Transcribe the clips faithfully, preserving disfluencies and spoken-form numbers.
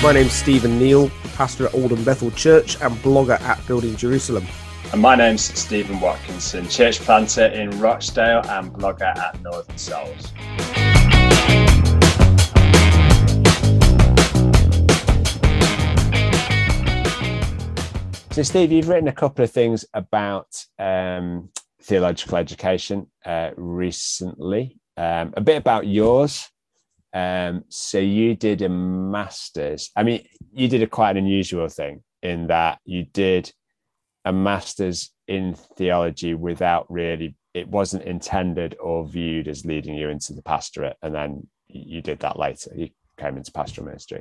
My name's Stephen Neal, pastor at Alden Bethel Church and blogger at Building Jerusalem. And my name's Stephen Watkinson, church planter in Rochdale and blogger at Northern Souls. So, Steve, you've written a couple of things about um, theological education uh, recently, um, a bit about yours. Um, so you did a master's. I mean, you did a quite an unusual thing in that you did a master's in theology without really, it wasn't intended or viewed as leading you into the pastorate. And then you did that later. You came into pastoral ministry.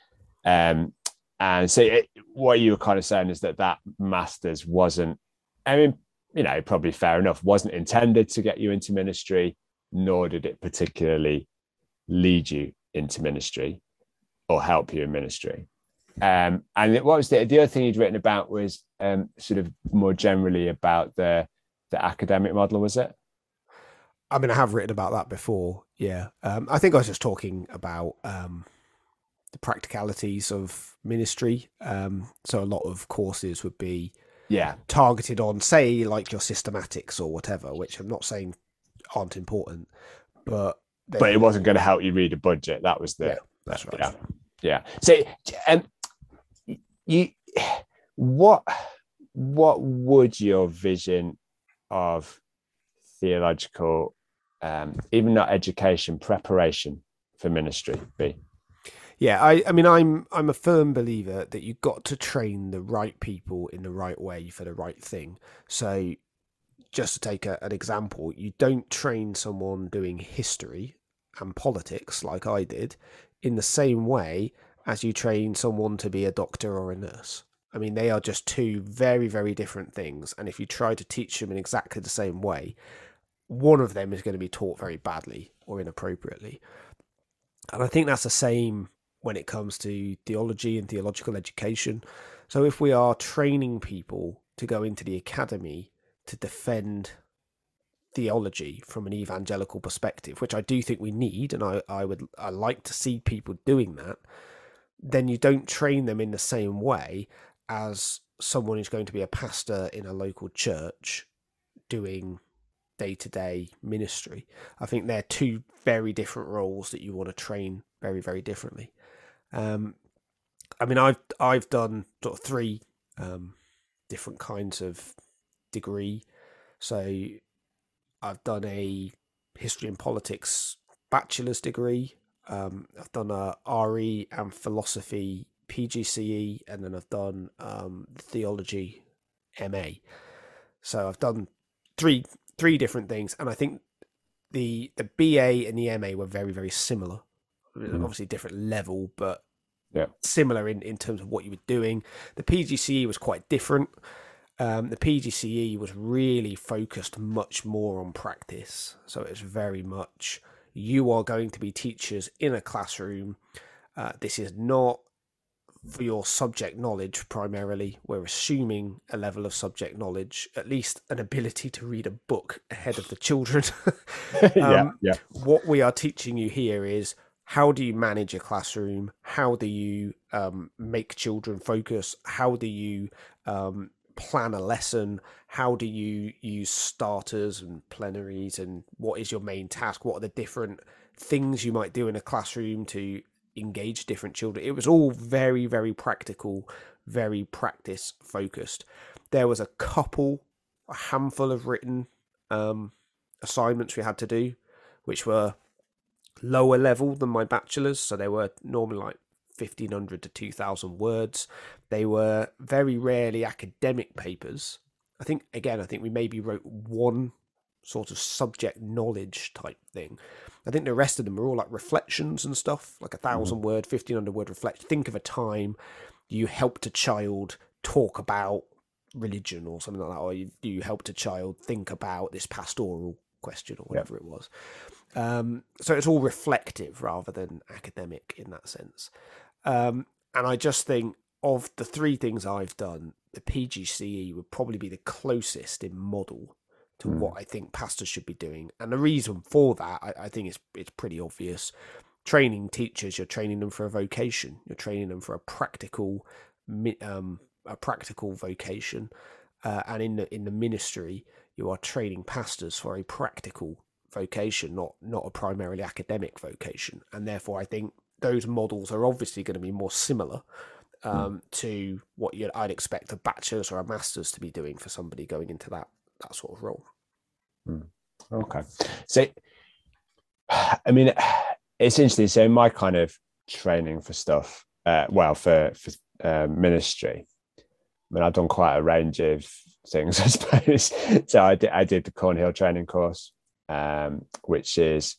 Um, and so it, what you were kind of saying is that that master's wasn't, I mean, you know, probably fair enough, wasn't intended to get you into ministry, nor did it particularly lead you into ministry or help you in ministry. Um, and what was the, the other thing you'd written about was um, sort of more generally about the the academic model, was it? I mean, I have written about that before. Yeah. Um, I think I was just talking about um, the practicalities of ministry. Um, so a lot of courses would be yeah targeted on, say, like your systematics or whatever, which I'm not saying aren't important, but but it wasn't going to help you read a budget. That was the yeah, that's right. Yeah, yeah. So, um, you, what, what would your vision of theological, um, even not education, preparation for ministry be? Yeah, I, I mean, I'm I'm a firm believer that you've got to train the right people in the right way for the right thing. So, just to take a, an example, you don't train someone doing history and politics like I did in the same way as you train someone to be a doctor or a nurse. I mean, they are just two very, very different things. And if you try to teach them in exactly the same way, one of them is going to be taught very badly or inappropriately. And I think that's the same when it comes to theology and theological education. So if we are training people to go into the academy to defend theology from an evangelical perspective, which I do think we need, and I, I would I like to see people doing that, then you don't train them in the same way as someone who's going to be a pastor in a local church doing day-to-day ministry. I think they're two very different roles that you want to train very, very differently. Um, I mean, I've I've done sort of three um, different kinds of degree. So I've done a history and politics bachelor's degree. Um, I've done a R E and philosophy P G C E, and then I've done um, theology M A. So I've done three three different things, and I think the the B A and the M A were very, very similar. Mm. Obviously, different level, but yeah, similar in, in terms of what you were doing. The P G C E was quite different. Um, the P G C E was really focused much more on practice. So it's very much, you are going to be teachers in a classroom. Uh, this is not for your subject knowledge primarily. We're assuming a level of subject knowledge, at least an ability to read a book ahead of the children. um, yeah, yeah. What we are teaching you here is, how do you manage a classroom? How do you um, make children focus? How do you um, plan a lesson? How do you use starters and plenaries? And what is your main task? What are the different things you might do in a classroom to engage different children? It was all very, very practical, very practice focused. There was a couple, a handful of written um, assignments we had to do, which were lower level than my bachelor's. So they were normally like fifteen hundred to two thousand words. They were very rarely academic papers. I think, again, I think we maybe wrote one sort of subject knowledge type thing. I think the rest of them are all like reflections and stuff, like a thousand mm-hmm. word, fifteen hundred word reflection. Think of a time you helped a child talk about religion or something like that, or you, you helped a child think about this pastoral question or whatever yep. it was. Um, so it's all reflective rather than academic in that sense. Um, and I just think of the three things I've done, the P G C E would probably be the closest in model to mm. what I think pastors should be doing. And the reason for that, I, I think it's it's pretty obvious. training teachers, you're training them for a vocation. You're training them for a practical, um, a practical vocation. Uh, and in the in the ministry, you are training pastors for a practical vocation, not not a primarily academic vocation. And therefore, I think those models are obviously going to be more similar um, mm. to what you'd, I'd expect a bachelor's or a master's to be doing for somebody going into that that sort of role. Mm. Okay, so I mean, it's interesting. So my kind of training for stuff, uh, well, for for uh, ministry. I mean, I've done quite a range of things, I suppose. So I did, I did the Cornhill training course, um, which is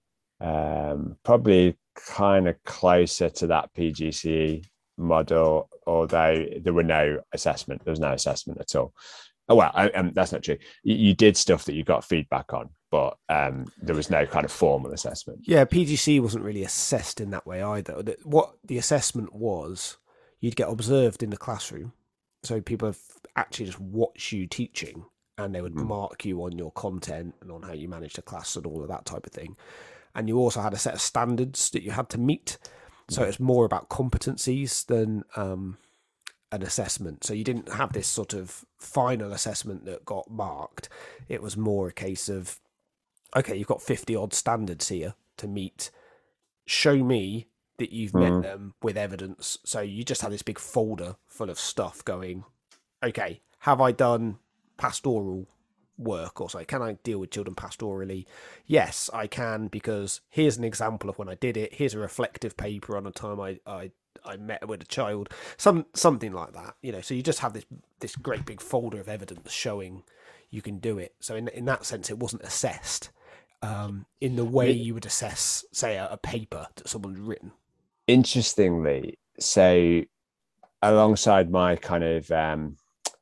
um, probably kind of closer to that P G C E model, although there were no assessment. There was no assessment at all. Oh, well, I, um, that's not true. You, you did stuff that you got feedback on, but um, there was no kind of formal assessment. Yeah, P G C E wasn't really assessed in that way either. What the assessment was, you'd get observed in the classroom. So people have actually just watched you teaching, and they would mm. mark you on your content and on how you manage the class and all of that type of thing. And you also had a set of standards that you had to meet. So mm. it's more about competencies than um, an assessment. So you didn't have this sort of final assessment that got marked. It was more a case of, okay, you've got fifty odd standards here to meet. Show me that you've mm. met them with evidence. So you just had this big folder full of stuff going, okay, have I done pastoral work or so? Can I deal with children pastorally? Yes, I can, because here's an example of when I did it. Here's a reflective paper on a time I, I, I met with a child, some something like that. You know, so you just have this this great big folder of evidence showing you can do it. So in in that sense, it wasn't assessed um, in the way you would assess, say, a, a paper that someone's written. Interestingly, so alongside my kind of um,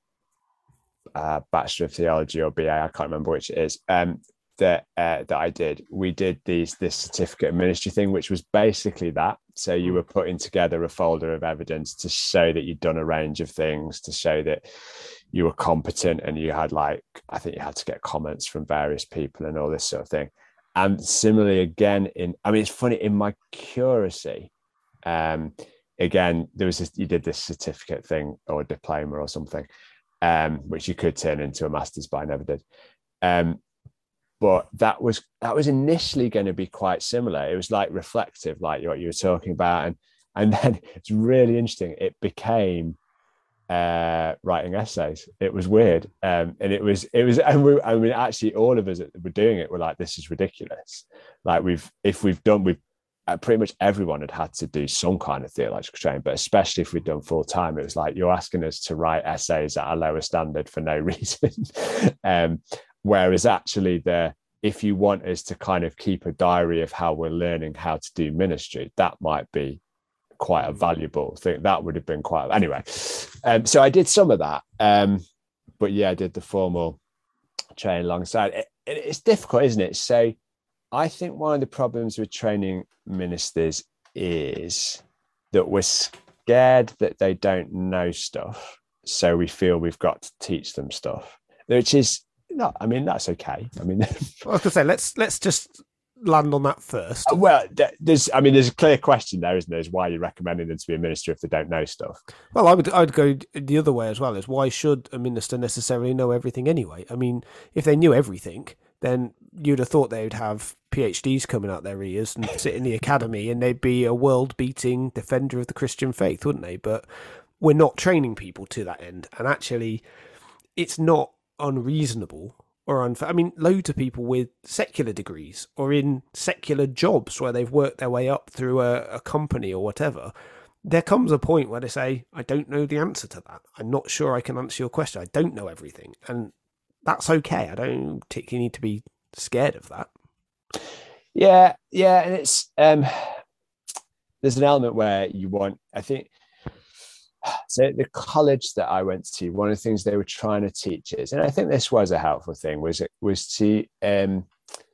uh, Bachelor of Theology or B A, I can't remember which it is, um, that uh, that I did, we did these this certificate of ministry thing, which was basically that. So you were putting together a folder of evidence to show that you'd done a range of things, to show that you were competent, and you had, like, I think you had to get comments from various people and all this sort of thing. And similarly, again, in I mean, it's funny, in my curacy, Um, again, there was this, you did this certificate thing or diploma or something, um, which you could turn into a master's, but I never did. Um, but that was that was initially going to be quite similar. It was like reflective, like what you were talking about, and and then it's really interesting. It became uh, writing essays. It was weird, um, and it was it was. And we, I mean, actually, all of us that were doing it were like, "This is ridiculous." Like we've if we've done we've. Uh, pretty much everyone had had to do some kind of theological training, but especially if we'd done full time, it was like, you're asking us to write essays at a lower standard for no reason. um, whereas actually, the if you want us to kind of keep a diary of how we're learning how to do ministry, that might be quite a valuable thing. That would have been quite anyway. Um, so I did some of that, um, but yeah, I did the formal training alongside. It, it, it's difficult, isn't it? So I think one of the problems with training ministers is that we're scared that they don't know stuff. So we feel we've got to teach them stuff, which is not, I mean, that's okay. I mean, I was going to say, let's, let's just land on that first. Well, there's, I mean, there's a clear question there, isn't there? Is why you're recommending them to be a minister if they don't know stuff? Well, I would, I'd go the other way as well. Is why should a minister necessarily know everything anyway? I mean, if they knew everything, then you'd have thought they'd have PhDs coming out their ears and sit in the academy, and they'd be a world-beating defender of the Christian faith, wouldn't they? But we're not training people to that end, and actually, it's not unreasonable or unfair. I mean, loads of people with secular degrees or in secular jobs where they've worked their way up through a, a company or whatever, there comes a point where they say, I don't know the answer to that. I'm not sure I can answer your question. I don't know everything. And that's okay. I don't particularly need to be scared of that. Yeah, yeah. And it's, um, there's an element where you want, I think, so the college that I went to, one of the things they were trying to teach us, and I think this was a helpful thing, was it was to um,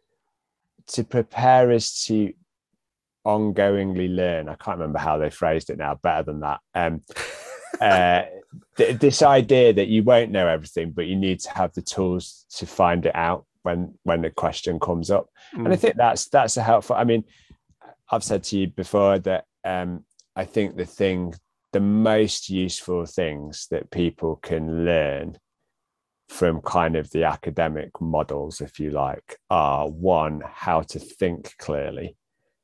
to prepare us to ongoingly learn. I can't remember how they phrased it now, better than that. Um, uh, th- this idea that you won't know everything, but you need to have the tools to find it out when when the question comes up. Mm. And I think that's that's a helpful. I mean, I've said to you before that um, I think the thing, the most useful things that people can learn from kind of the academic models, if you like, are one, how to think clearly,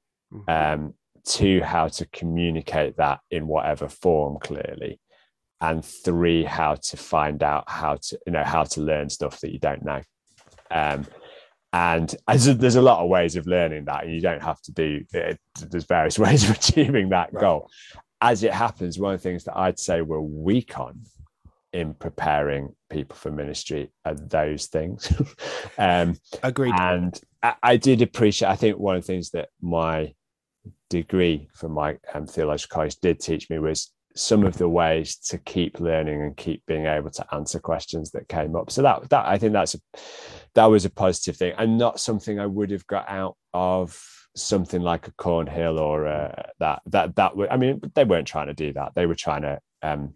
um, two, how to communicate that in whatever form clearly, and three, how to find out how to, you know, how to learn stuff that you don't know. Um, and as there's a lot of ways of learning that, and you don't have to do it. There's various ways of achieving that right. goal. As it happens, one of the things that I'd say we're weak on in preparing people for ministry are those things. um, Agreed. And I, I did appreciate, I think one of the things that my degree from my um, theological college did teach me was some of the ways to keep learning and keep being able to answer questions that came up. So that, that I think that's a, that was a positive thing, and not something I would have got out of something like a Cornhill or uh, that, that, that would, I mean, they weren't trying to do that. They were trying to um,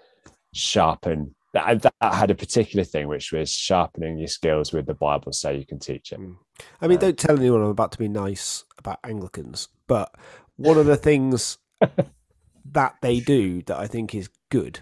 sharpen that, that had a particular thing, which was sharpening your skills with the Bible so you can teach it. I mean, um, don't tell anyone I'm about to be nice about Anglicans, but one of the things that they do that I think is good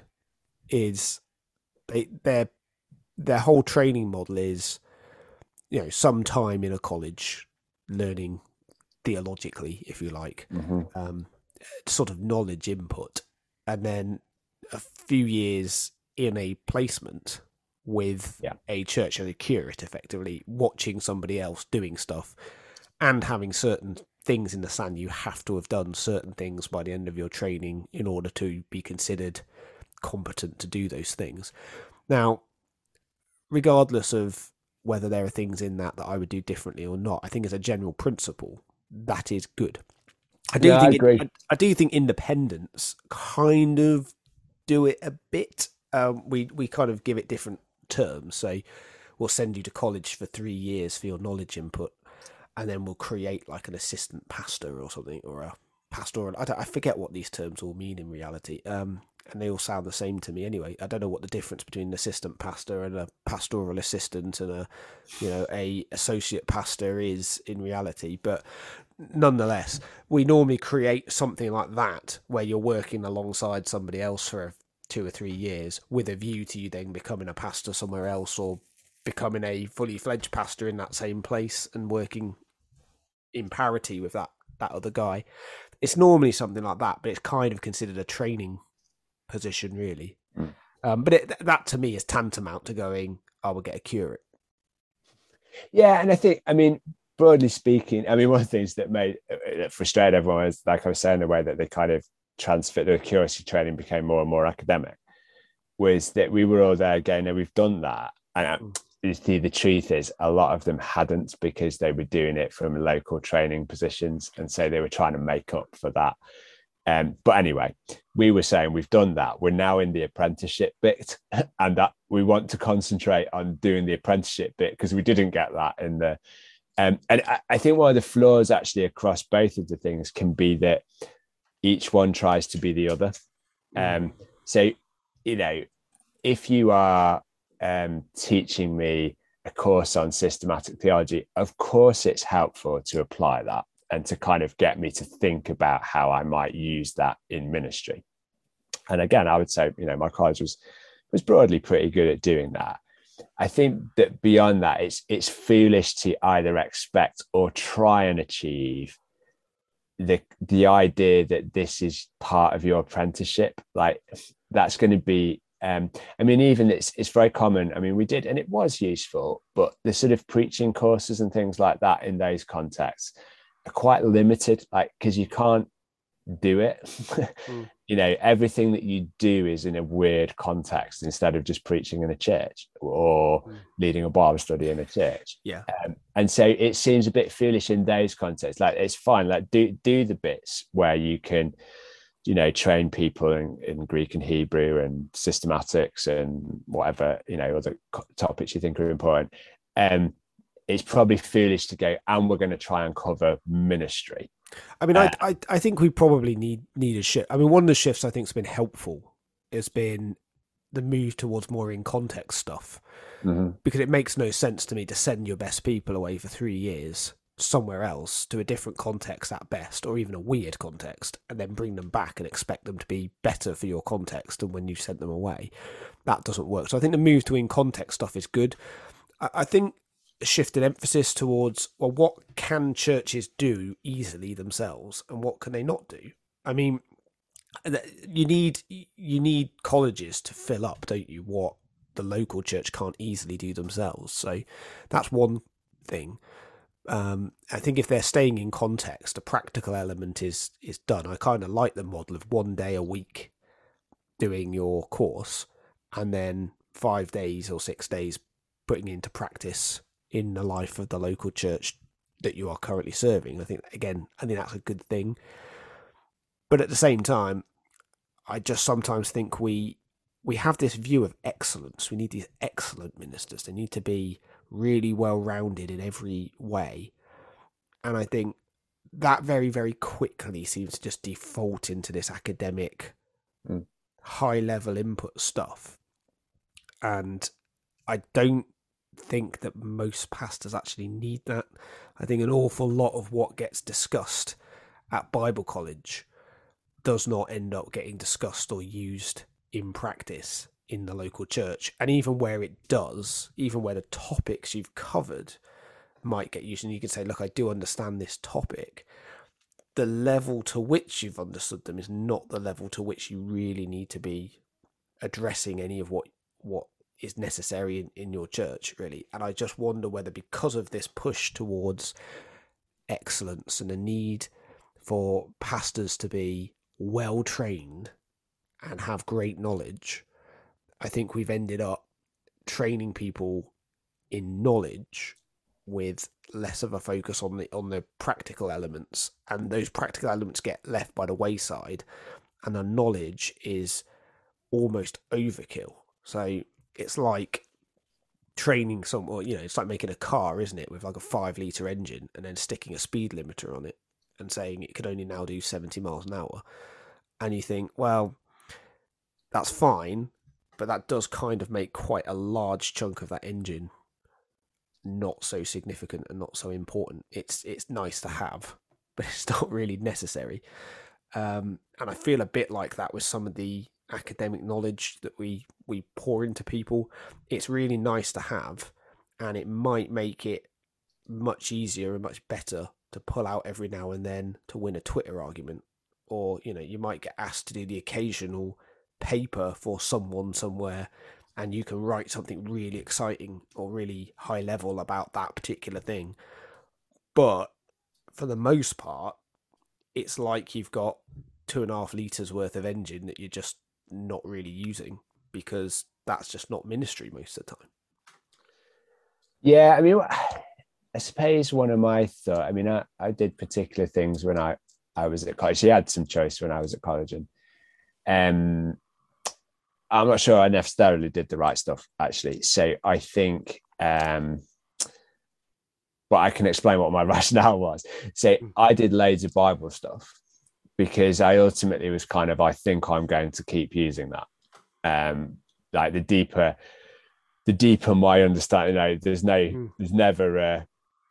is they their their whole training model is, you know, some time in a college learning theologically, if you like, mm-hmm. um, sort of knowledge input, and then a few years in a placement with yeah. a church and a curate, effectively watching somebody else doing stuff and having certain things in the sand. You have to have done certain things by the end of your training in order to be considered competent to do those things. Now, regardless of whether there are things in that that I would do differently or not, I think as a general principle, that is good. I do yeah, think I agree. It, I, I do think independents kind of do it a bit. Um, we we kind of give it different terms. So we'll send you to college for three years for your knowledge input, and then we'll create like an assistant pastor or something, or a pastoral. I, don't, I forget what these terms all mean in reality. Um, and they all sound the same to me anyway. I don't know what the difference between an assistant pastor and a pastoral assistant and a, you know, a associate pastor is in reality. But nonetheless, we normally create something like that where you're working alongside somebody else for two or three years with a view to you then becoming a pastor somewhere else, or becoming a fully fledged pastor in that same place and working in parity with that that other guy. It's normally something like that, but it's kind of considered a training position, really. Mm. Um, but it, that to me is tantamount to going, I will get a curate. Yeah, and I think, I mean, broadly speaking, I mean, one of the things that made that frustrated everyone is, like I was saying, the way that they kind of transferred the curacy training became more and more academic, was that we were all there again, and we've done that. And the, the truth is, a lot of them hadn't, because they were doing it from local training positions, and so they were trying to make up for that. Um, but anyway, we were saying we've done that. We're now in the apprenticeship bit, and that we want to concentrate on doing the apprenticeship bit, because we didn't get that in the. Um, and I, I think one of the flaws actually across both of the things can be that each one tries to be the other. Um, so, you know, if you are um, teaching me a course on systematic theology, of course it's helpful to apply that and to kind of get me to think about how I might use that in ministry. And again, I would say, you know, my college was was broadly pretty good at doing that. I think that beyond that, it's it's foolish to either expect or try and achieve the the idea that this is part of your apprenticeship. Like, that's going to be um I mean, even it's it's very common. I mean, we did, and it was useful, but the sort of preaching courses and things like that in those contexts are quite limited, like, because you can't do it. mm. You know, everything that you do is in a weird context instead of just preaching in a church or mm. leading a Bible study in a church. Yeah. Um, and so it seems a bit foolish in those contexts. Like, it's fine, like do do the bits where you can, you know, train people in, in Greek and Hebrew and systematics and whatever, you know, other topics you think are important. Um, it's probably foolish to go, and we're going to try and cover ministry. I mean, uh, I, I I think we probably need need a shift. I mean, one of the shifts I think has been helpful has been the move towards more in context stuff, mm-hmm. because it makes no sense to me to send your best people away for three years somewhere else to a different context at best, or even a weird context, and then bring them back and expect them to be better for your context than when you sent them away. That doesn't work. So I think the move to in context stuff is good. I, I think a shift in emphasis towards, well, what can churches do easily themselves and what can they not do? I mean, you need you need colleges to fill up, don't you, what the local church can't easily do themselves. So that's one thing. Um, I think if they're staying in context, a practical element is is done. I kind of like the model of one day a week doing your course and then five days or six days putting into practice in the life of the local church that you are currently serving. I think, again, I think that's a good thing. But at the same time, I just sometimes think we we have this view of excellence. We need these excellent ministers. They need to be really well-rounded in every way. And I think that very, very quickly seems to just default into this academic, mm. high-level input stuff. And I don't think that most pastors actually need that. I think an awful lot of what gets discussed at Bible college does not end up getting discussed or used in practice in the local church. And even where it does, even where the topics you've covered might get used, and you can say, look, I do understand this topic, the level to which you've understood them is not the level to which you really need to be addressing any of what what is necessary in, in your church, really. And I just wonder whether, because of this push towards excellence and a need for pastors to be well trained and have great knowledge, I think we've ended up training people in knowledge with less of a focus on the on the practical elements, and those practical elements get left by the wayside, and the knowledge is almost overkill. So it's like training someone, you know, it's like making a car, isn't it, with like a five litre engine and then sticking a speed limiter on it and saying it can only now do seventy miles an hour. And you think, well, that's fine, but that does kind of make quite a large chunk of that engine not so significant and not so important. It's it's nice to have, but it's not really necessary. Um, and I feel a bit like that with some of the academic knowledge that we we pour into people. It's really nice to have, and it might make it much easier and much better to pull out every now and then to win a Twitter argument, or, you know, you might get asked to do the occasional paper for someone somewhere, and you can write something really exciting or really high level about that particular thing. But for the most part, it's like you've got two and a half litres worth of engine that you're just not really using, because that's just not ministry most of the time. Yeah, I mean, I suppose one of my thoughts, I mean, I, I did particular things when I, I was at college. She had some choice when I was at college, and um, I'm not sure I necessarily did the right stuff, actually. So I think, um, but I can explain what my rationale was. So I did loads of Bible stuff because I ultimately was kind of, I think I'm going to keep using that. Um, like the deeper, the deeper my understanding, you know, there's no, mm. there's never a,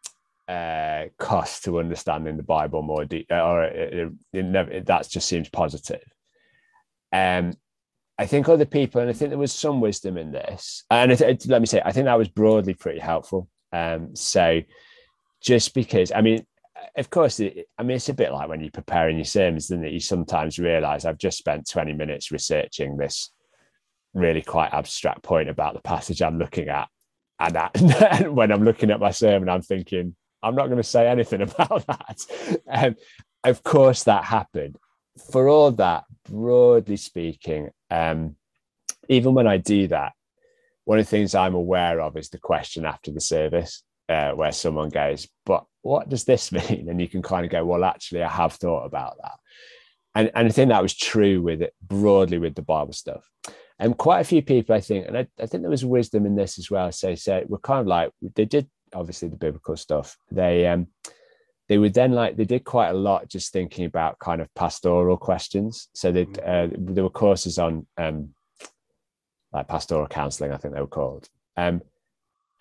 a cost to understanding the Bible more deep, or it, it, it never, it, that just seems positive. Um, I think other people, and I think there was some wisdom in this, and it, it, let me say, I think that was broadly pretty helpful. Um, so just because, I mean, of course, it, I mean, it's a bit like when you're preparing your sermons, isn't it? You sometimes realize I've just spent twenty minutes researching this really quite abstract point about the passage I'm looking at. And that, when I'm looking at my sermon, I'm thinking, I'm not going to say anything about that. Um, of course, that happened. For all that, broadly speaking, um, even when I do that, one of the things I'm aware of is the question after the service, uh, where someone goes, but what does this mean? And you can kind of go, well, actually, I have thought about that. And, and I think that was true with it broadly with the Bible stuff. And quite a few people, I think, and I, I think there was wisdom in this as well. So, so we're kind of like, they did obviously the biblical stuff. They, um, they would then like, they did quite a lot just thinking about kind of pastoral questions. So they, uh, there were courses on um, like pastoral counseling, I think they were called. Um,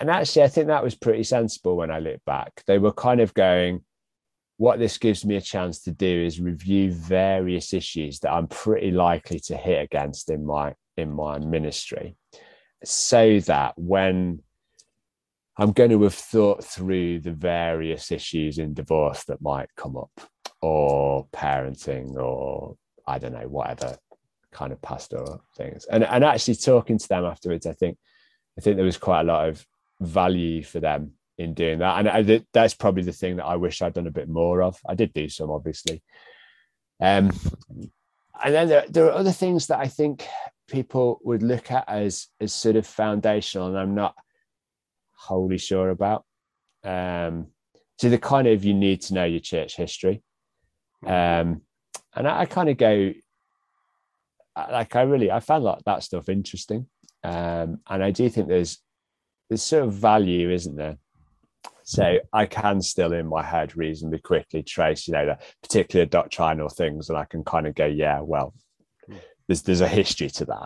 and actually, I think that was pretty sensible when I look back. They were kind of going, what this gives me a chance to do is review various issues that I'm pretty likely to hit against in my in my ministry, so that when I'm going to have thought through the various issues in divorce that might come up, or parenting, or I don't know, whatever kind of pastoral things, and and actually talking to them afterwards, I think I think there was quite a lot of value for them in doing that. And I, that's probably the thing that I wish I'd done a bit more of. I did do some, obviously. Um, and then there, there are other things that I think people would look at as, as sort of foundational, and I'm not wholly sure about. Um, so the kind of, you need to know your church history. Um, and I, I kind of go, like, I really, I found that, that stuff interesting. Um, and I do think there's, there's sort of value, isn't there? So I can still in my head reasonably quickly trace, you know, the particular doctrinal things, and I can kind of go, yeah, well, there's there's a history to that,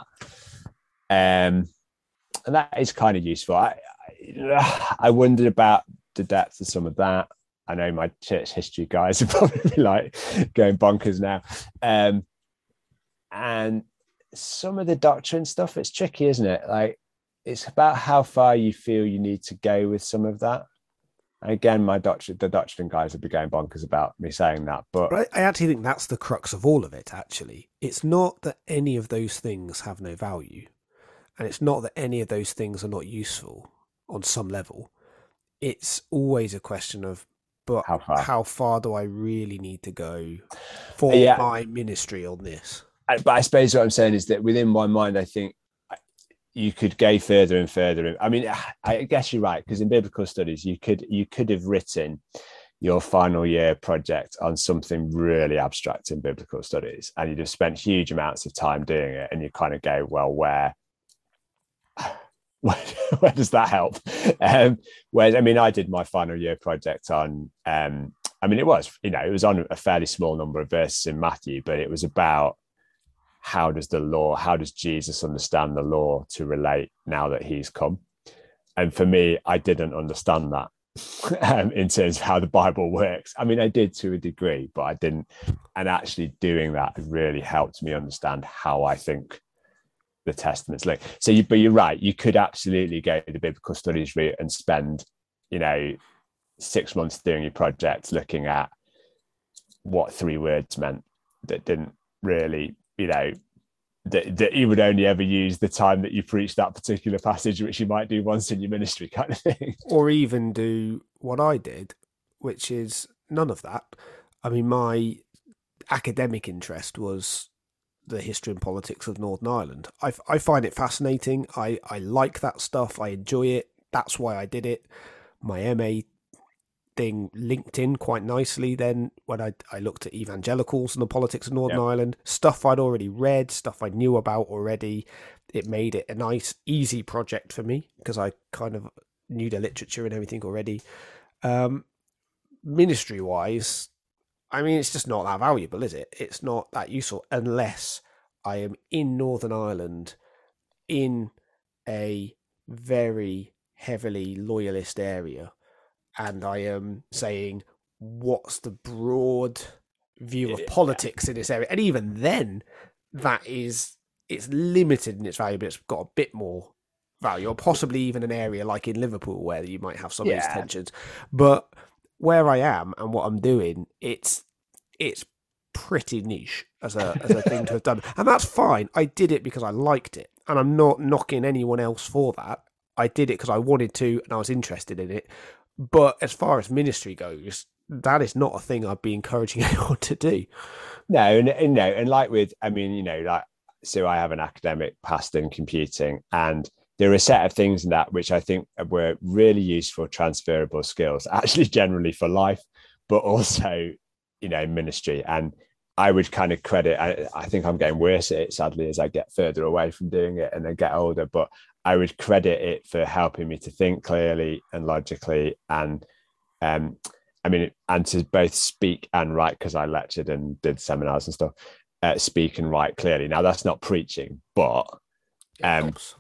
um, and that is kind of useful. I, I I wondered about the depth of some of that. I know my church history guys are probably like going bonkers now, um, and some of the doctrine stuff, it's tricky, isn't it? Like, it's about how far you feel you need to go with some of that. Again, my doctrine, the doctrine guys would be going bonkers about me saying that, but I, I actually think that's the crux of all of it. Actually, it's not that any of those things have no value, and it's not that any of those things are not useful on some level. It's always a question of, but how far, how far do I really need to go for yeah. my ministry on this? But I suppose what I'm saying is that within my mind, I think you could go further and further. I mean, I guess you're right, because in biblical studies, you could you could have written your final year project on something really abstract in biblical studies, and you'd have spent huge amounts of time doing it, and you kind of go, well, where where, where does that help? Um, whereas, I mean, I did my final year project on, um, I mean, it was, you know, it was on a fairly small number of verses in Matthew, but it was about, how does the law, how does Jesus understand the law to relate now that he's come? And for me, I didn't understand that um, in terms of how the Bible works. I mean, I did to a degree, but I didn't. And actually doing that really helped me understand how I think the Testament's linked. So, you, but you're right, you could absolutely go the biblical studies route and spend, you know, six months doing your project looking at what three words meant that didn't really, you know, that, that you would only ever use the time that you preach that particular passage, which you might do once in your ministry, kind of thing. Or even do what I did, which is none of that. I mean, my academic interest was the history and politics of Northern Ireland. I, I find it fascinating. I, I like that stuff. I enjoy it. That's why I did it. My M A thing linked in quite nicely then when I, I looked at evangelicals and the politics of Northern yep. Ireland, stuff I'd already read, stuff I knew about already. It made it a nice, easy project for me because I kind of knew the literature and everything already. Um, ministry-wise, I mean, it's just not that valuable, is it? It's not that useful unless I am in Northern Ireland in a very heavily loyalist area, and I am saying, what's the broad view of politics in this area? And even then, that is, it's limited in its value, but it's got a bit more value, or possibly even an area like in Liverpool where you might have some yeah. of these tensions. But where I am and what I'm doing, it's it's pretty niche as a as a thing to have done. And that's fine. I did it because I liked it. And I'm not knocking anyone else for that. I did it because I wanted to and I was interested in it. But as far as ministry goes, that is not a thing I'd be encouraging anyone to do. No, and, and no, and like with, I mean, you know, like, so I have an academic past in computing, and there are a set of things in that which I think were really useful, transferable skills, actually generally for life, but also, you know, ministry. And I would kind of credit, I, I think I'm getting worse at it, sadly, as I get further away from doing it and I get older, but I would credit it for helping me to think clearly and logically, and um, I mean, and to both speak and write, because I lectured and did seminars and stuff, uh, speak and write clearly. Now, that's not preaching, but um,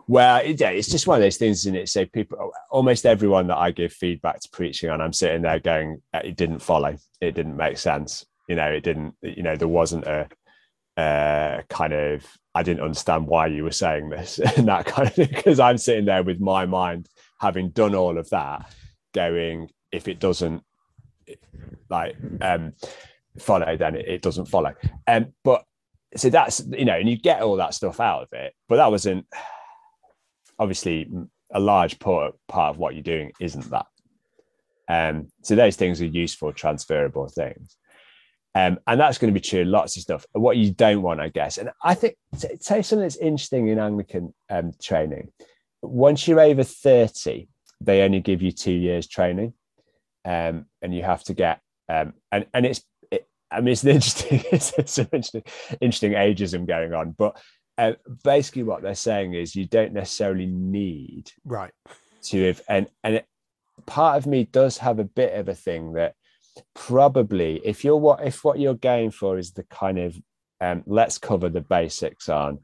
Well, yeah, it's just one of those things, isn't it? So people, almost everyone that I give feedback to preaching on, I'm sitting there going, it didn't follow. It didn't make sense. You know, it didn't, you know, there wasn't a, uh, kind of, I didn't understand why you were saying this and that kind of thing, because I'm sitting there with my mind, having done all of that, going, if it doesn't like um, follow, then it, it doesn't follow. Um, but so that's, you know, and you get all that stuff out of it, but that wasn't, obviously a large part, part of what you're doing isn't that. Um, so those things are useful, transferable things. Um, and that's going to be true in lots of stuff. What you don't want, I guess, and I think, say something that's interesting in Anglican um, training, once you're over thirty, they only give you two years training, um, and you have to get, um, and, and it's, it, I mean, it's an interesting, it's some interesting, interesting ageism going on, but Uh, basically what they're saying is you don't necessarily need right to have, and and it, part of me does have a bit of a thing that probably if you're what if what you're going for is the kind of um, let's cover the basics on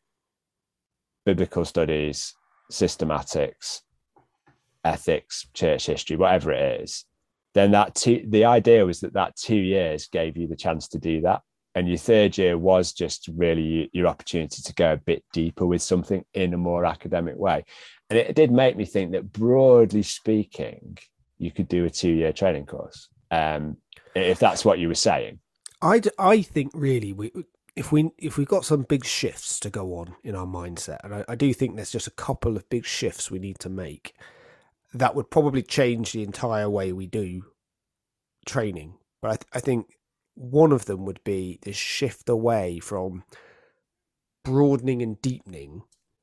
biblical studies, systematics, ethics, church history, whatever it is, then that two, the idea was that that two years gave you the chance to do that. And your third year was just really your opportunity to go a bit deeper with something in a more academic way. And it did make me think that, broadly speaking, you could do a two-year training course, um, if that's what you were saying. I, I think really we if we if we've got some big shifts to go on in our mindset, and I, I do think there's just a couple of big shifts we need to make that would probably change the entire way we do training. But I, th- I think one of them would be this shift away from broadening and deepening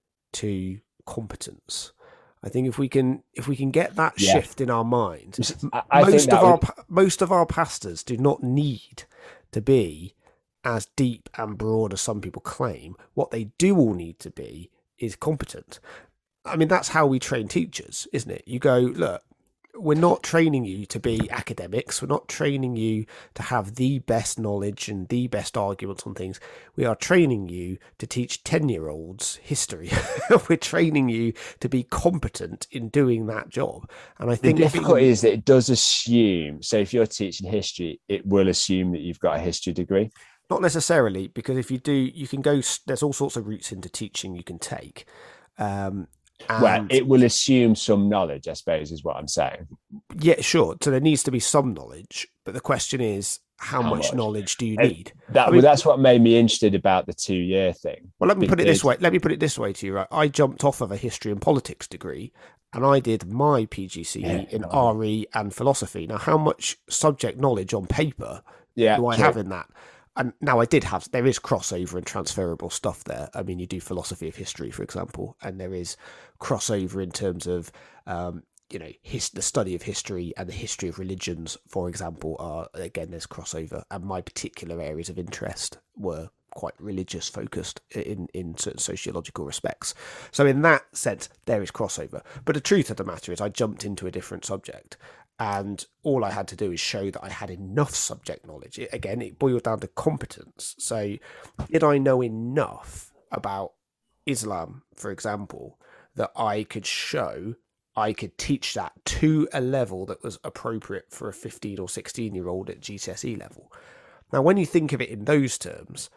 to competence. I think if we can if we can get that yeah. shift in our mind, I, I most of our would... most of our pastors do not need to be as deep and broad as some people claim. What they do all need to be is competent. I mean, that's how we train teachers, isn't it? You go, look, we're not training you to be academics. We're not training you to have the best knowledge and the best arguments on things. We are training you to teach ten-year-olds history. We're training you to be competent in doing that job. And I think the difficulty being... is that it does assume, so if you're teaching history, it will assume that you've got a history degree. Not necessarily, because if you do, you can go, there's all sorts of routes into teaching you can take. Um, And well, it will assume some knowledge, I suppose, is what I'm saying. Yeah, sure. So there needs to be some knowledge, but the question is, how, how much, much knowledge do you and need? That, I mean, well, that's what made me interested about the two-year thing. Well, let me because... put it this way. Let me put it this way to you. Right, I jumped off of a history and politics degree, and I did my P G C E yeah, in no. R E and philosophy. Now, how much subject knowledge on paper yeah, do I true. have in that? And now I did have, there is crossover and transferable stuff there. I mean, you do philosophy of history, for example, and there is crossover in terms of, um, you know, his, the study of history and the history of religions, for example, are, again, there's crossover. And my particular areas of interest were quite religious focused in, in certain sociological respects. So in that sense, there is crossover. But the truth of the matter is I jumped into a different subject. And all I had to do is show that I had enough subject knowledge. It, again, it boiled down to competence. So did I know enough about Islam, for example, that I could show I could teach that to a level that was appropriate for a fifteen or sixteen year old at G C S E level? Now, when you think of it in those terms,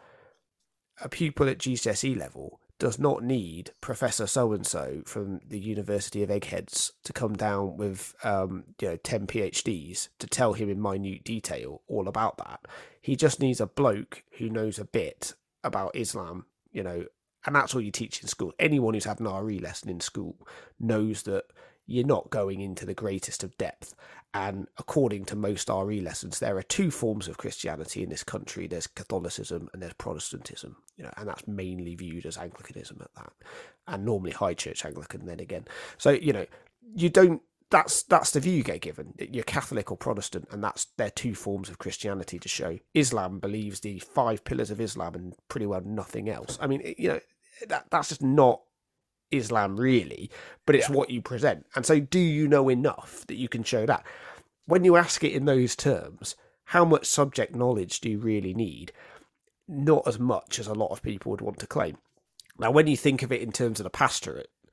a pupil at G C S E level does not need Professor so-and-so from the University of Eggheads to come down with um, you know, ten PhDs to tell him in minute detail all about that. He just needs a bloke who knows a bit about Islam, you know, and that's all you teach in school. Anyone who's had an R E lesson in school knows that you're not going into the greatest of depth. And according to most R E lessons, there are two forms of Christianity in this country. There's Catholicism and there's Protestantism, you know, and that's mainly viewed as Anglicanism at that, and normally High Church Anglican then again. So, you know, you don't, that's that's the view you get given. You're Catholic or Protestant, and that's their two forms of Christianity to show. Islam believes the five pillars of Islam and pretty well nothing else. I mean, you know, that that's just not Islam really, but it's yeah. what you present. And so do you know enough that you can show that? When you ask it in those terms, how much subject knowledge do you really need? Not as much as a lot of people would want to claim. Now, when you think of it in terms of the pastorate,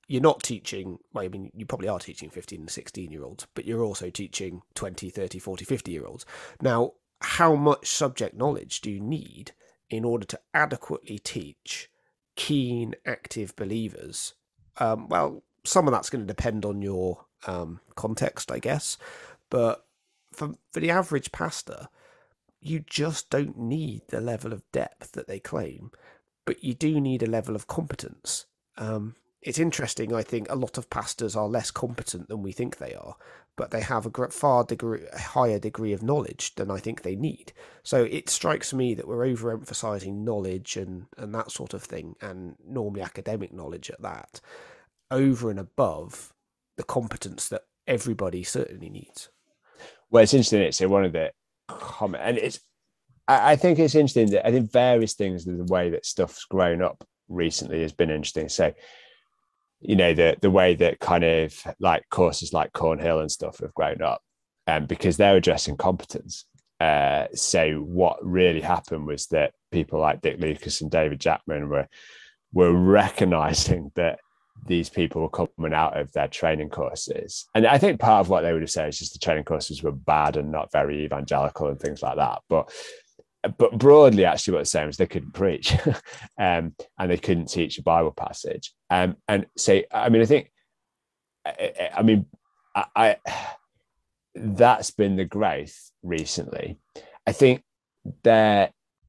you're not teaching, well, I mean, you probably are teaching fifteen and sixteen year olds, but you're also teaching twenty, thirty, forty, fifty year olds. Now, how much subject knowledge do you need in order to adequately teach keen, active believers? Um, well, some of that's going to depend on your um, context, I guess. But for, for the average pastor, you just don't need the level of depth that they claim, but you do need a level of competence. Um, it's interesting, I think a lot of pastors are less competent than we think they are, but they have a far degree, a higher degree of knowledge than I think they need. So it strikes me that we're overemphasizing knowledge and, and that sort of thing, and normally academic knowledge at that, over and above the competence that everybody certainly needs. Well, it's interesting. It's one of the comment, and it's, I, I think it's interesting that I think various things, the way that stuff's grown up recently has been interesting. So, you know, the the way that kind of like courses like Cornhill and stuff have grown up, and um, because they're addressing competence. Uh, so what really happened was that people like Dick Lucas and David Jackman were were recognizing that these people were coming out of their training courses. And I think part of what they would have said is just the training courses were bad and not very evangelical and things like that. But but broadly, actually, what they're saying was they couldn't preach um, and they couldn't teach a Bible passage. Um, and so, I mean, I think, I, I mean, I, I that's been the growth recently. I think there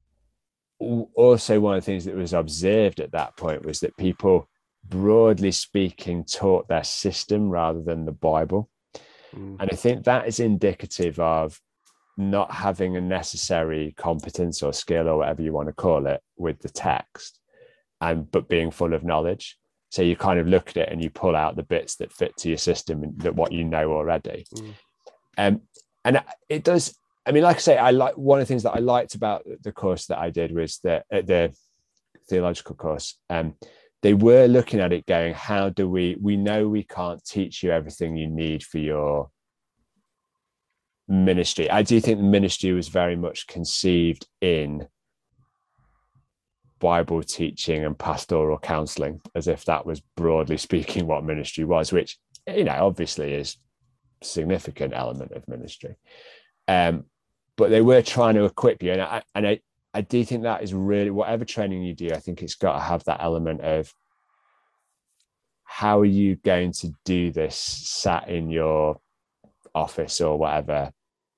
also one of the things that was observed at that point was that people, broadly speaking, taught their system rather than the Bible. Mm. And I think that is indicative of not having a necessary competence or skill or whatever you want to call it with the text, and but being full of knowledge. So you kind of look at it and you pull out the bits that fit to your system and that what you know already. Mm. Um, and it does, I mean, like I say, I like one of the things that I liked about the course that I did was that uh, the theological course, um, they were looking at it going, how do we, we know we can't teach you everything you need for your ministry. I do think the ministry was very much conceived in Bible teaching and pastoral counseling, as if that was broadly speaking what ministry was, which, you know, obviously is a significant element of ministry. Um, but they were trying to equip you. And I, and I, I do think that is really, whatever training you do, I think it's got to have that element of how are you going to do this sat in your office or whatever,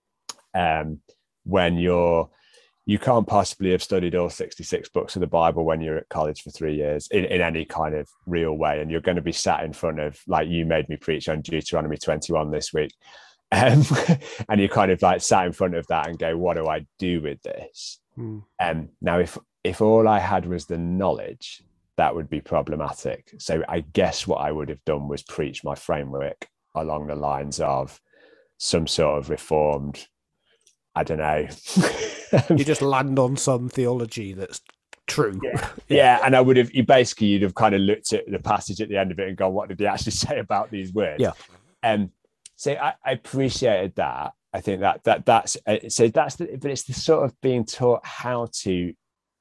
um, when you're, you can't possibly have studied all sixty-six books of the Bible when you're at college for three years in, in any kind of real way. And you're going to be sat in front of, like you made me preach on Deuteronomy twenty-one this week. Um, and you kind of like sat in front of that and go, what do I do with this? Mm. Um, now, if if all I had was the knowledge, that would be problematic. So I guess what I would have done was preach my framework along the lines of some sort of reformed, I don't know. You just land on some theology that's true. Yeah. yeah. yeah. And I would have, you basically, you'd have kind of looked at the passage at the end of it and gone, what did he actually say about these words? Yeah. Um, so I, I appreciated that. I think that, that that's, uh, so that's the, but it's the sort of being taught how to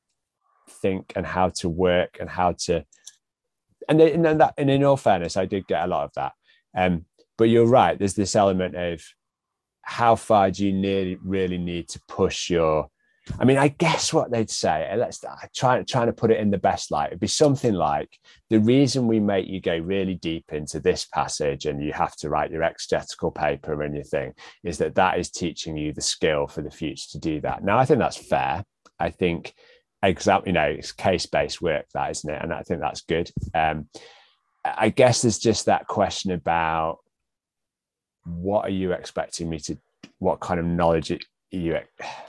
think and how to work and how to, and then, and then that, and in all fairness, I did get a lot of that. Um, but you're right. There's this element of how far do you nearly really need to push your, I mean, I guess what they'd say, let's try trying to put it in the best light. It'd be something like, the reason we make you go really deep into this passage and you have to write your exegetical paper and your thing is that that is teaching you the skill for the future to do that. Now, I think that's fair. I think, exam, you know, it's case-based work, that, isn't it? And I think that's good. Um, I guess there's just that question about what are you expecting me to, what kind of knowledge are you,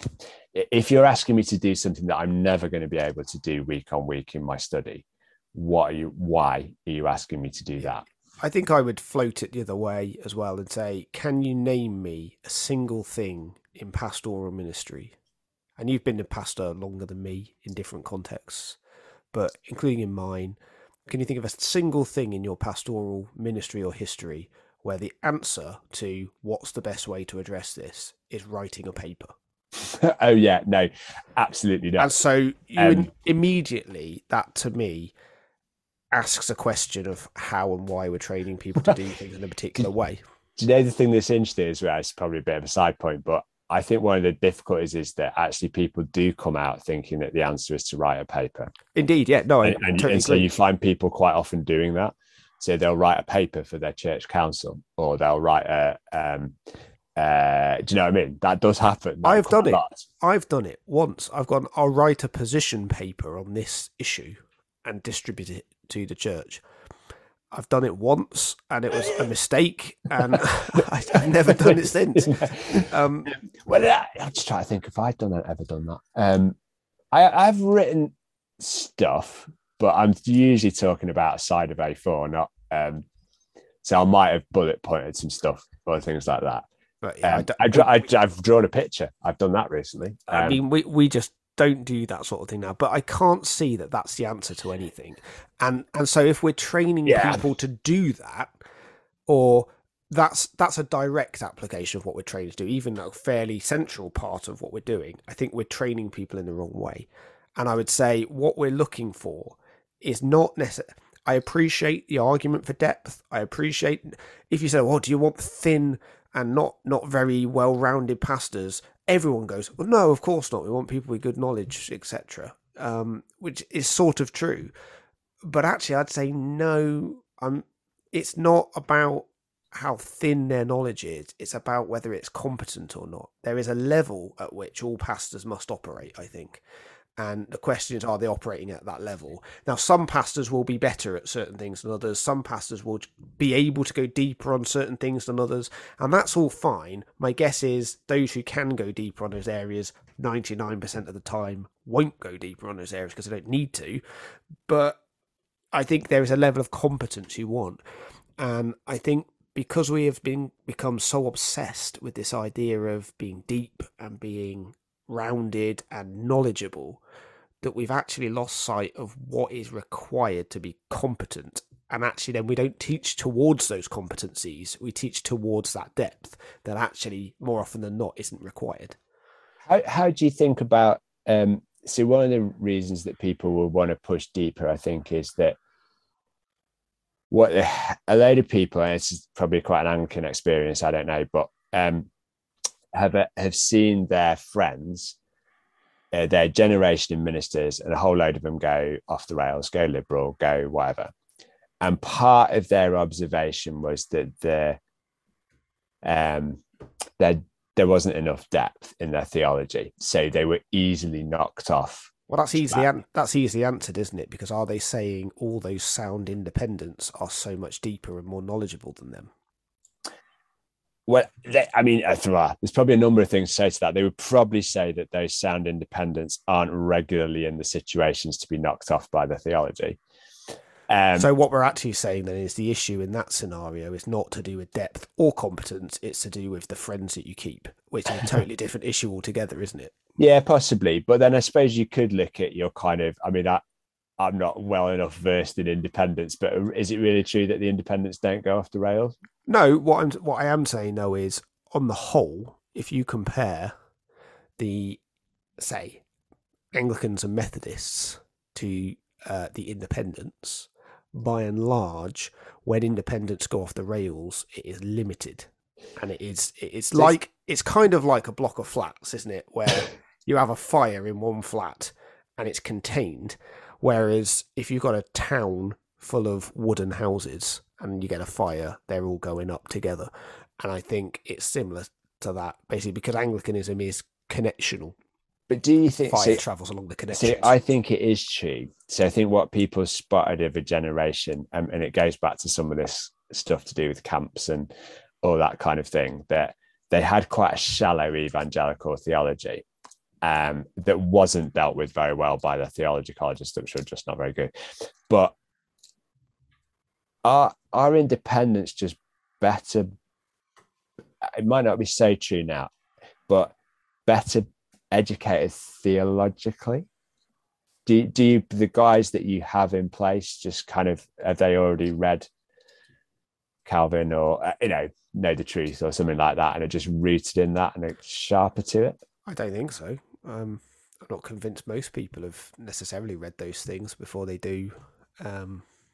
if you're asking me to do something that I'm never going to be able to do week on week in my study, what are you, why are you asking me to do that? I think I would float it the other way as well and say, can you name me a single thing in pastoral ministry? And you've been a pastor longer than me in different contexts, but including in mine, can you think of a single thing in your pastoral ministry or history where the answer to what's the best way to address this is writing a paper? Oh yeah, no, absolutely not. And so you um, immediately, that to me asks a question of how and why we're training people to do things in a particular way. Do you know the thing that's interesting as well? It's probably a bit of a side point, but I think one of the difficulties is that actually people do come out thinking that the answer is to write a paper. Indeed, yeah, no, I and, and, totally and so agree. you find people quite often doing that. So they'll write a paper for their church council, or they'll write a. Um, uh, do you know what I mean? That does happen. I've done it. I've done it once. I've gone. I'll write a position paper on this issue and distribute it to the church. I've done it once, and it was a mistake, and I've never done it since. Um, well, I'm just trying to think if I've done ever done that. Um, I, I've written stuff, but I'm usually talking about a side of A four, not. Um, so I might have bullet pointed some stuff or things like that. But yeah, um, I I, I, I've drawn a picture. I've done that recently. Um, I mean, we we just don't do that sort of thing now, but I can't see that that's the answer to anything. And and so if we're training yeah. people to do that, or that's that's a direct application of what we're trained to do, even a fairly central part of what we're doing, I think we're training people in the wrong way. And I would say what we're looking for is not necessarily... I appreciate the argument for depth. I appreciate if you say, well, do you want thin and not, not very well-rounded pastors? Everyone goes, well, no, of course not. We want people with good knowledge, et cetera, um, which is sort of true. But actually, I'd say no. I'm. It's not about how thin their knowledge is. It's about whether it's competent or not. There is a level at which all pastors must operate, I think. And the question is, are they operating at that level? Now, some pastors will be better at certain things than others. Some pastors will be able to go deeper on certain things than others. And that's all fine. My guess is those who can go deeper on those areas, ninety-nine percent of the time, won't go deeper on those areas because they don't need to. But I think there is a level of competence you want. And I think because we have been become so obsessed with this idea of being deep and being rounded and knowledgeable, that we've actually lost sight of what is required to be competent. And actually then we don't teach towards those competencies, we teach towards that depth that actually more often than not isn't required. How, how do you think about um so one of the reasons that people will want to push deeper, I think, is that what a load of people, and it's probably quite an Anglican experience, I don't know, but um have have seen their friends, uh, their generation of ministers, and a whole load of them go off the rails, go liberal, go whatever. And part of their observation was that the um there there wasn't enough depth in their theology, so they were easily knocked off. Well, that's easily an- that's easily answered, isn't it? Because are they saying all those sound independents are so much deeper and more knowledgeable than them? Well, they, I mean, there's probably a number of things to say to that. They would probably say that those sound independents aren't regularly in the situations to be knocked off by the theology. Um, so what we're actually saying then is the issue in that scenario is not to do with depth or competence. It's to do with the friends that you keep, which is a totally different issue altogether, isn't it? Yeah, possibly. But then I suppose you could look at your kind of, I mean, I, I'm not well enough versed in independence, but is it really true that the independents don't go off the rails? No, what I'm what I am saying though is, on the whole, if you compare the, say, Anglicans and Methodists to uh, the independents, by and large, when independents go off the rails, it is limited, and it is it's like it's kind of like a block of flats, isn't it? Where you have a fire in one flat and it's contained, whereas if you've got a town full of wooden houses and you get a fire, they're all going up together. And I think it's similar to that, basically, because Anglicanism is connectional. But do you think fire see, travels along the connections? See, I think it is true. So I think what people spotted of a generation, um, and it goes back to some of this stuff to do with camps and all that kind of thing, that they had quite a shallow evangelical theology um, that wasn't dealt with very well by the theology colleges, which were just not very good. But Are are independents just better? It might not be so true now, but better educated theologically. Do do you, the guys that you have in place just kind of, have they already read Calvin or uh, you know know the truth or something like that, and are just rooted in that and are sharper to it? I don't think so. Um, I'm not convinced most people have necessarily read those things before they do. Um,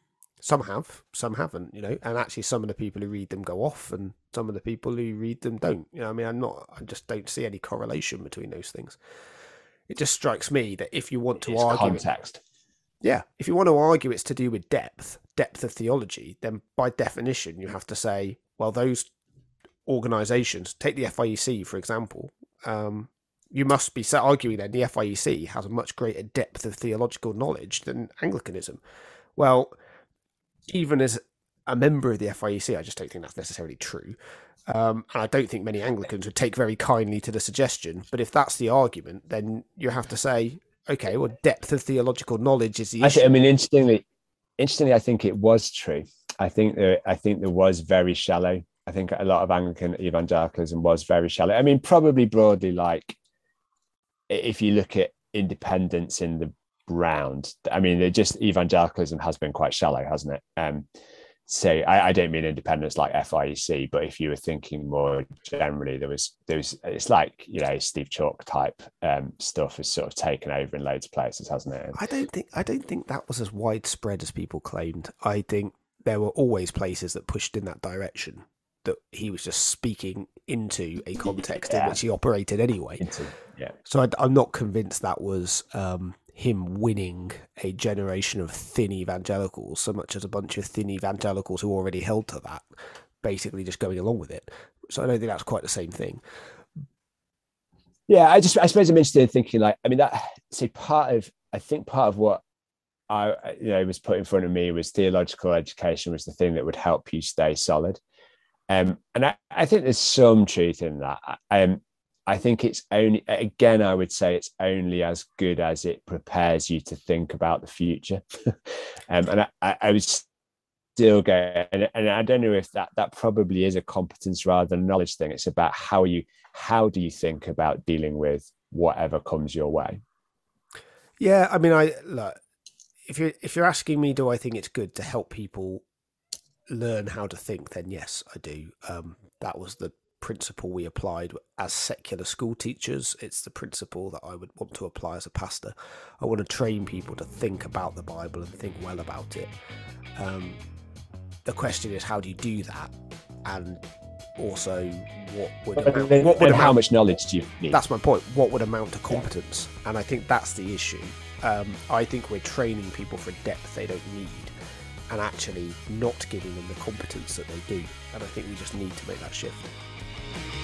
Some have, some haven't, you know, and actually some of the people who read them go off and some of the people who read them don't. You know, I mean, I'm not, I just don't see any correlation between those things. It just strikes me that if you want to It's argue context. It, yeah, if you want to argue it's to do with depth, depth of theology, then by definition you have to say, well, those organisations, take the F I E C for example, um, you must be arguing then the F I E C has a much greater depth of theological knowledge than Anglicanism. Well, even as a member of the F I E C, I just don't think that's necessarily true. Um, and I don't think many Anglicans would take very kindly to the suggestion. But if that's the argument, then you have to say, okay, well, depth of theological knowledge is the I, issue. think, I mean, interestingly, interestingly, I think it was true. I think there, I think there was very shallow. I think a lot of Anglican evangelicalism was very shallow. I mean, probably broadly, like if you look at independence in the round, I mean, it just evangelicalism has been quite shallow, hasn't it? Um, so I, I don't mean independence like F I E C, but if you were thinking more generally, there was there was it's like, you know, Steve Chalk type um, stuff has sort of taken over in loads of places, hasn't it? I don't think I don't think that was as widespread as people claimed. I think there were always places that pushed in that direction, that he was just speaking into a context yeah. in which he operated anyway. Into, yeah. So I, I'm not convinced that was um, him winning a generation of thin evangelicals so much as a bunch of thin evangelicals who already held to that, basically just going along with it. So I don't think that's quite the same thing. Yeah, I just I suppose I'm interested in thinking, like, I mean, that see part of I think part of what I you know was put in front of me was theological education was the thing that would help you stay solid. Um, and I, I think there's some truth in that. Um, I think it's only, again, I would say it's only as good as it prepares you to think about the future. um, and I, I would still go, and, and I don't know if that that probably is a competence rather than knowledge thing. It's about how you, how do you think about dealing with whatever comes your way? Yeah, I mean, I look, if you're if you're asking me, do I think it's good to help people learn how to think, then yes, I do. Um, that was the principle we applied as secular school teachers. It's the principle that I would want to apply as a pastor. I want to train people to think about the Bible and think well about it. Um, the question is, how do you do that? And also, what would amount, and, what would and amount, how much knowledge do you need? That's my point. What would amount to competence? And I think that's the issue. Um, I think we're training people for depth they don't need, and actually not giving them the competence that they do. And I think we just need to make that shift.